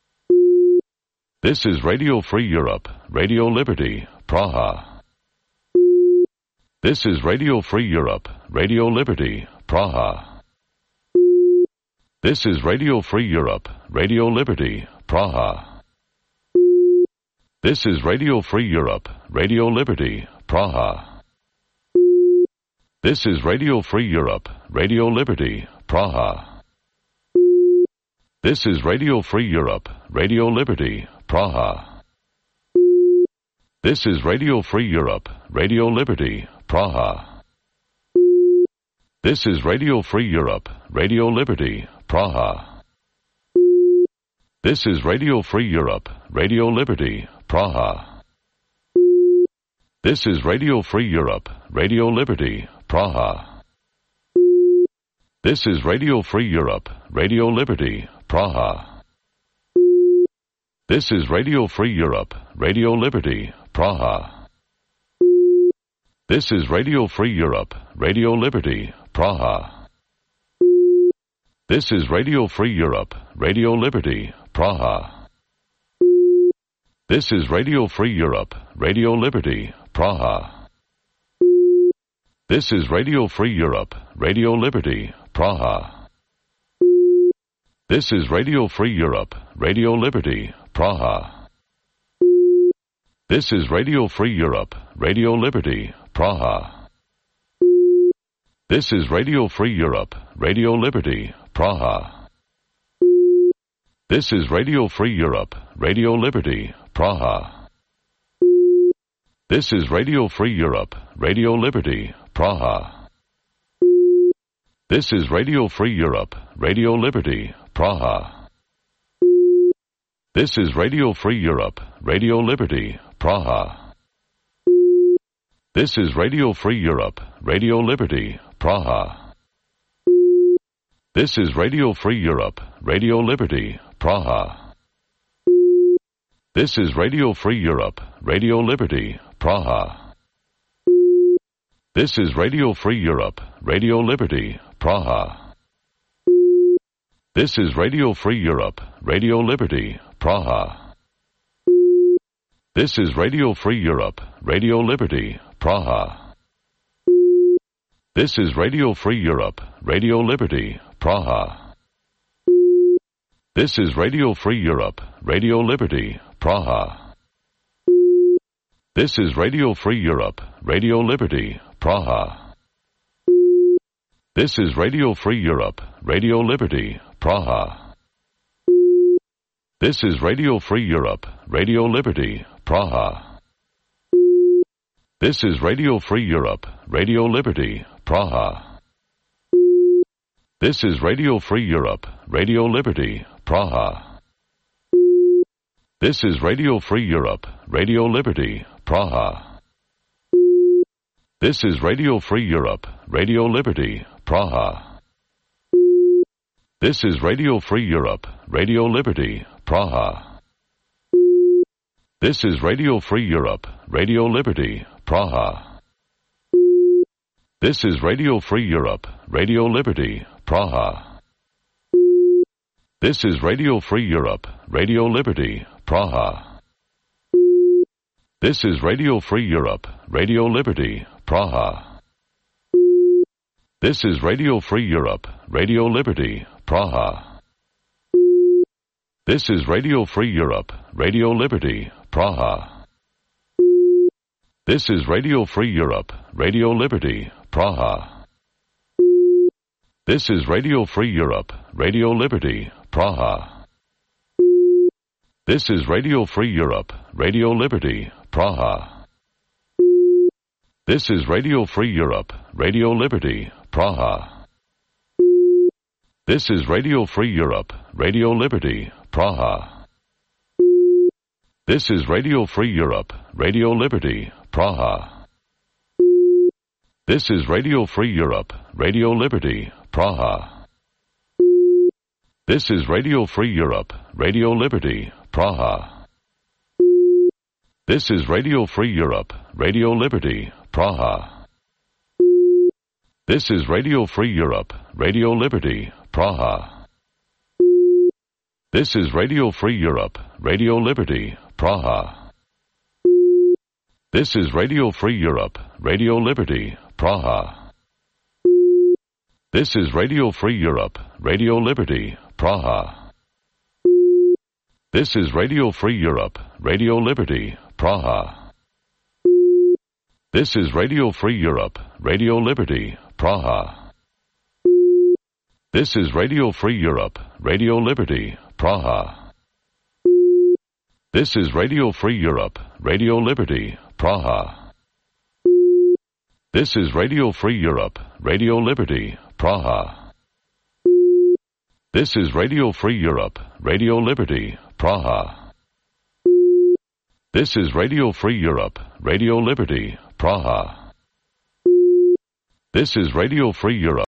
Speaker 1: This is Radio Free Europe, Radio Liberty, Praha. This is Radio Free Europe, Radio Liberty, Praha. This is Radio Free Europe, Radio Liberty, Praha. This is Radio Free Europe, Radio Liberty, Praha. This is Radio Free Europe, Radio Liberty, Praha. This is Radio Free Europe, Radio Liberty, Praha. This is Radio Free Europe, Radio Liberty, Praha. This is Radio Free Europe, Radio Liberty, Praha. This is Radio Free Europe, Radio Liberty, Praha. This is Radio Free Europe, Radio Liberty, Praha. This is Radio Free Europe, Radio Liberty, Praha. This is Radio Free Europe, Radio Liberty, Praha. This is Radio Free Europe, Radio Liberty, Praha. This is Radio Free Europe, Radio Liberty, Praha. This is Radio Free Europe, Radio Liberty, Praha. This is Radio Free Europe, Radio Liberty, Praha. This is Radio Free Europe, Radio Liberty, Praha. This is Radio Free Europe, Radio Liberty, Praha. This is Radio Free Europe, Radio Liberty, Praha. This is Radio Free Europe, Radio Liberty, Praha. This is Radio Free Europe, Radio Liberty, Praha. This is Radio Free Europe, Radio Liberty, Praha. This is Radio Free Europe, Radio Liberty, Praha. This is Radio Free Europe, Radio Liberty, Praha. This is Radio Free Europe, Radio Liberty, Praha. This is Radio Free Europe, Radio Liberty, Praha. This is Radio Free Europe, Radio Liberty, Praha. This is Radio Free Europe, Radio Liberty, Praha. This is Radio Free Europe, Radio Liberty, Praha. This is Radio Free Europe, Radio Liberty, Praha. This is Radio Free Europe, Radio Liberty, Praha. This is Radio Free Europe, Radio Liberty, Praha. This is Radio Free Europe, Radio Liberty, Praha. This is Radio Free Europe, Radio Liberty, Praha. This is Radio Free Europe, Radio Liberty, Praha. This is Radio Free Europe, Radio Liberty, Praha. This is Radio Free Europe, Radio Liberty, Praha. This is Radio Free Europe, Radio Liberty, Praha. This is Radio Free Europe, Radio Liberty, Praha. This is Radio Free Europe, Radio Liberty, Praha. This is Radio Free Europe, Radio Liberty, Praha. This is Radio Free Europe, Radio Liberty, Praha. This is Radio Free Europe, Radio Liberty, Praha. This is Radio Free Europe, Radio Liberty, Praha. This is Radio Free Europe, Radio Liberty, Praha. This is Radio Free Europe, Radio Liberty, Praha. This is Radio Free Europe, Radio Liberty, Praha. This is Radio Free Europe, Radio Liberty, Praha. This is Radio Free Europe, Radio Liberty, Praha. This is Radio Free Europe, Radio Liberty, Praha. This is Radio Free Europe, Radio Liberty, Praha. This is Radio Free Europe, Radio Liberty, Praha. This is Radio Free Europe, Radio Liberty, Praha. This is Radio Free Europe, Radio Liberty, Praha. This is Radio Free Europe, Radio Liberty, Praha. This is Radio Free Europe, Radio Liberty, Praha. This is Radio Free Europe, Radio Liberty, Praha. This is Radio Free Europe, Radio Liberty, Praha. This is Radio Free Europe, Radio Liberty, Praha. This is Radio Free Europe, Radio Liberty, Praha. This is Radio Free Europe, Radio Liberty, Praha. This is Radio Free Europe, Radio Liberty, Praha. This is Radio Free Europe, Radio Liberty, Praha. This is Radio Free Europe, Radio Liberty, Praha. This is Radio Free Europe, Radio Liberty, Praha. This is Radio Free Europe.